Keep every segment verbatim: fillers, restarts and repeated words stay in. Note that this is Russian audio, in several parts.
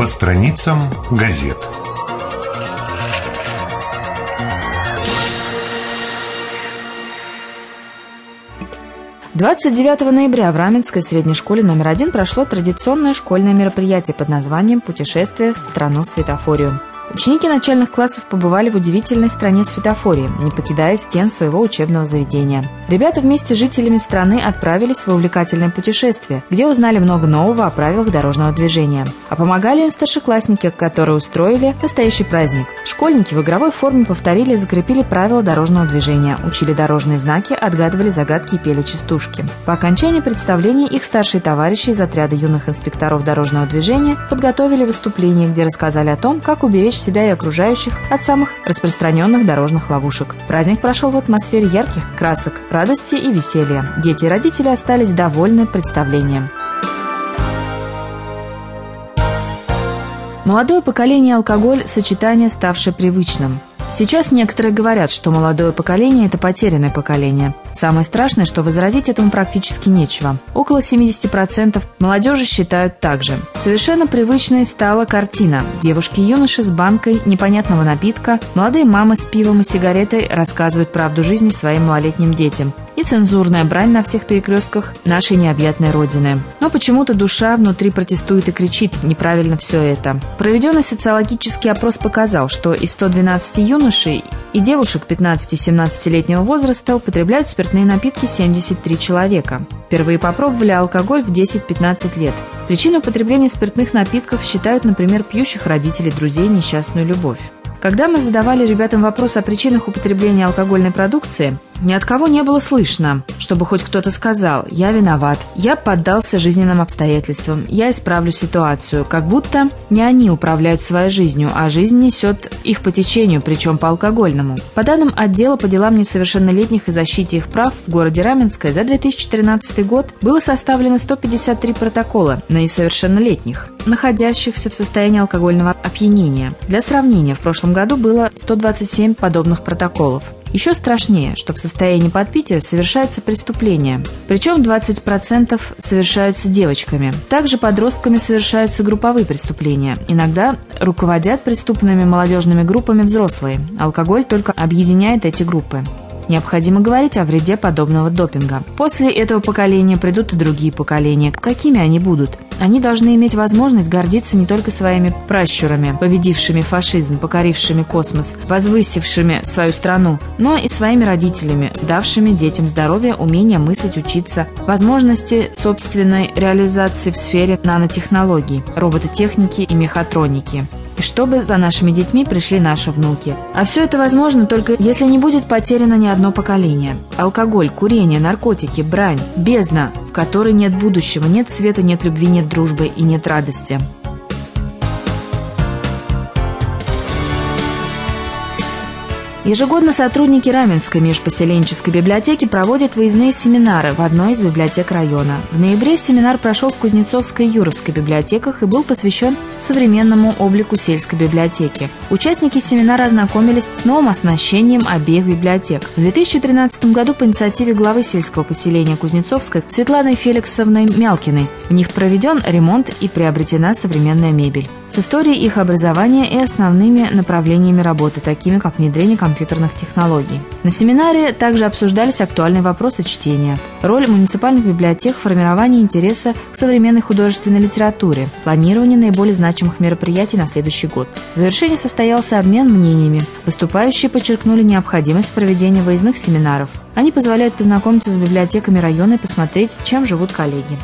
по страницам газет. двадцать девятого ноября в Раменской средней школе номер один прошло традиционное школьное мероприятие под названием «Путешествие в страну светофорию». Ученики начальных классов побывали в удивительной стране светофории, не покидая стен своего учебного заведения. Ребята вместе с жителями страны отправились в увлекательное путешествие, где узнали много нового о правилах дорожного движения. А помогали им старшеклассники, которые устроили настоящий праздник. Школьники в игровой форме повторили и закрепили правила дорожного движения, учили дорожные знаки, отгадывали загадки и пели частушки. По окончании представления их старшие товарищи из отряда юных инспекторов дорожного движения подготовили выступление, где рассказали о том, как уберечь себя и окружающих от самых распространенных дорожных ловушек. Праздник прошел в атмосфере ярких красок, радости и веселья. Дети и родители остались довольны представлением. Молодое поколение и алкоголь – сочетание, ставшее привычным. Сейчас некоторые говорят, что молодое поколение – это потерянное поколение. Самое страшное, что возразить этому практически нечего. Около семьдесят процентов молодежи считают так же. Совершенно привычной стала картина. Девушки и юноши с банкой непонятного напитка, молодые мамы с пивом и сигаретой рассказывают правду жизни своим малолетним детям. И цензурная брань на всех перекрестках нашей необъятной родины. Но почему-то душа внутри протестует и кричит: неправильно все это. Проведенный социологический опрос показал, что из ста двенадцати юношей и девушек пятнадцати-семнадцатилетнего возраста употребляют спиртные напитки семьдесят три человека. Впервые попробовали алкоголь в десять-пятнадцать лет. Причиной употребления спиртных напитков считают, например, пьющих родителей, друзей, несчастную любовь. Когда мы задавали ребятам вопрос о причинах употребления алкогольной продукции, ни от кого не было слышно, чтобы хоть кто-то сказал: «Я виноват, я поддался жизненным обстоятельствам, я исправлю ситуацию», как будто не они управляют своей жизнью, а жизнь несет их по течению, причем по алкогольному. По данным отдела по делам несовершеннолетних и защите их прав в городе Раменское за две тысячи тринадцатый год было составлено сто пятьдесят три протокола на несовершеннолетних, находящихся в состоянии алкогольного опьянения. Для сравнения, в прошлом году было сто двадцать семь подобных протоколов. Еще страшнее, что в состоянии подпития совершаются преступления. Причем двадцать процентов совершаются девочками. Также подростками совершаются групповые преступления. Иногда руководят преступными молодежными группами взрослые. Алкоголь только объединяет эти группы. Необходимо говорить о вреде подобного допинга. После этого поколения придут и другие поколения. Какими они будут? Они должны иметь возможность гордиться не только своими пращурами, победившими фашизм, покорившими космос, возвысившими свою страну, но и своими родителями, давшими детям здоровье, умение мыслить, учиться, возможности собственной реализации в сфере нанотехнологий, робототехники и мехатроники. И чтобы за нашими детьми пришли наши внуки. А все это возможно только если не будет потеряно ни одно поколение. Алкоголь, курение, наркотики, брань, бездна, в которой нет будущего, нет света, нет любви, нет дружбы и нет радости. Ежегодно сотрудники Раменской межпоселенческой библиотеки проводят выездные семинары в одной из библиотек района. В ноябре семинар прошел в Кузнецовской и Юровской библиотеках и был посвящен современному облику сельской библиотеки. Участники семинара ознакомились с новым оснащением обеих библиотек. В две тысячи тринадцатом году по инициативе главы сельского поселения Кузнецовска Светланы Феликсовны Мялкиной в них проведен ремонт и приобретена современная мебель. С историей их образования и основными направлениями работы, такими как внедрение компьютерных технологий. На семинаре также обсуждались актуальные вопросы чтения, роль муниципальных библиотек в формировании интереса к современной художественной литературе, планирование наиболее значимых мероприятий на следующий год. В завершении состоялся обмен мнениями. Выступающие подчеркнули необходимость проведения выездных семинаров. Они позволяют познакомиться с библиотеками района и посмотреть, чем живут коллеги.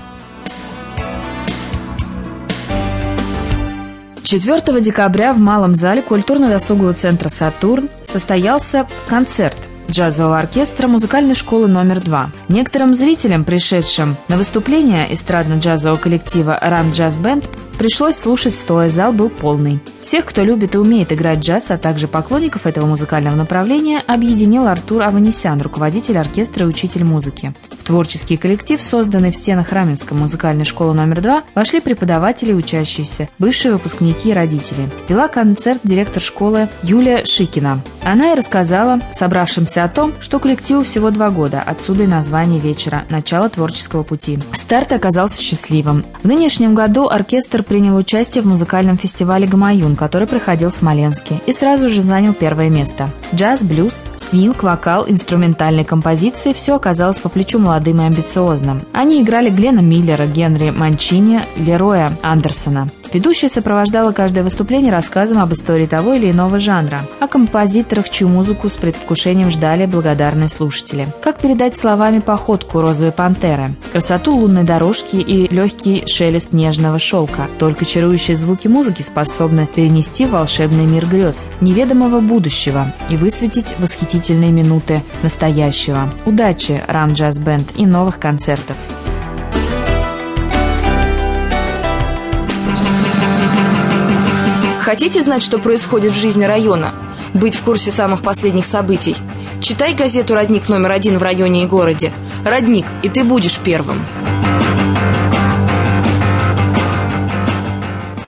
четвёртого декабря в Малом зале культурно-досугового центра «Сатурн» состоялся концерт джазового оркестра музыкальной школы номер два. Некоторым зрителям, пришедшим на выступление эстрадно-джазового коллектива «Рам Джаз Бенд», пришлось слушать стоя, зал был полный. Всех, кто любит и умеет играть джаз, а также поклонников этого музыкального направления, объединил Артур Аванесян, руководитель оркестра и учитель музыки. В творческий коллектив, созданный в стенах Раменской музыкальной школы номер два, вошли преподаватели и учащиеся, бывшие выпускники и родители. Вела концерт директор школы Юлия Шикина. Она и рассказала собравшимся о том, что коллективу всего два года, отсюда и название вечера «Начало творческого пути». Старт оказался счастливым. В нынешнем году оркестр принял участие в музыкальном фестивале «Гамаюн», который проходил в Смоленске, и сразу же занял первое место. Джаз, блюз, свинг, вокал, инструментальные композиции – все оказалось по плечу молодым и амбициозным. Они играли Глена Миллера, Генри Манчини, Лероя Андерсона. Ведущая сопровождала каждое выступление рассказом об истории того или иного жанра, о композиторах, чью музыку с предвкушением ждали благодарные слушатели. Как передать словами походку розовой пантеры, красоту лунной дорожки и легкий шелест нежного шелка? Только чарующие звуки музыки способны перенести в волшебный мир грез, неведомого будущего и высветить восхитительные минуты настоящего. Удачи, Ram Jazz Band, и новых концертов! Хотите знать, что происходит в жизни района? Быть в курсе самых последних событий? Читай газету «Родник» номер один в районе и городе. «Родник», и ты будешь первым.